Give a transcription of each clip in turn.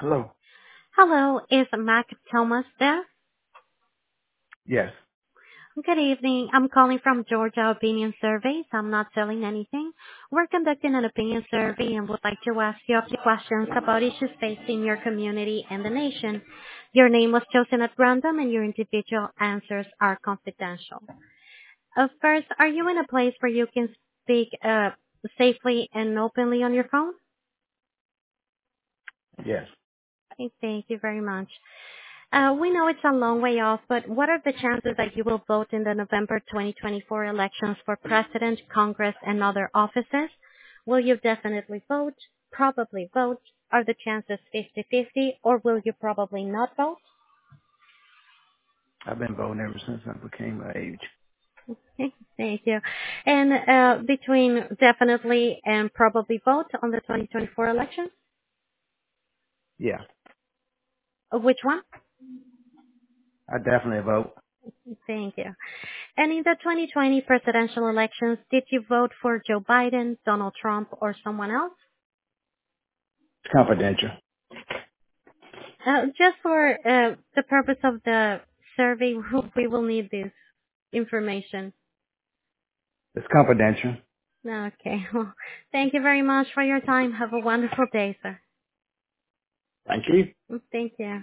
Hello. Hello, is Mac Thomas there? Yes. Good evening. I'm calling from Georgia Opinion Surveys. I'm not selling anything. We're conducting an opinion survey and would like to ask you a few questions about issues facing your community and the nation. Your name was chosen at random and your individual answers are confidential. First, are you in a place where you can speak safely and openly on your phone? Yes. Okay, thank you very much. We know it's a long way off, but what are the chances that you will vote in the November 2024 elections for President, Congress, and other offices? Will you definitely vote, probably vote? Are the chances 50-50, or will you probably not vote? I've been voting ever since I became of age. Okay, thank you. And between definitely and probably vote on the 2024 elections, Yeah. which one? I definitely vote. Thank you. And in the 2020 presidential elections, did you vote for Joe Biden, Donald Trump, or someone else? It's confidential. Just for the purpose of the survey, we will need this information. It's confidential. Okay. Well, thank you very much for your time. Have a wonderful day, sir. Thank you. Thank you.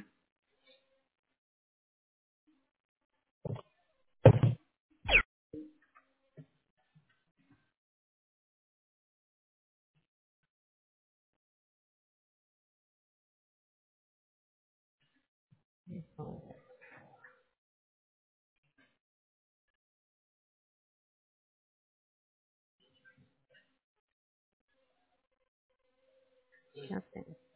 Okay.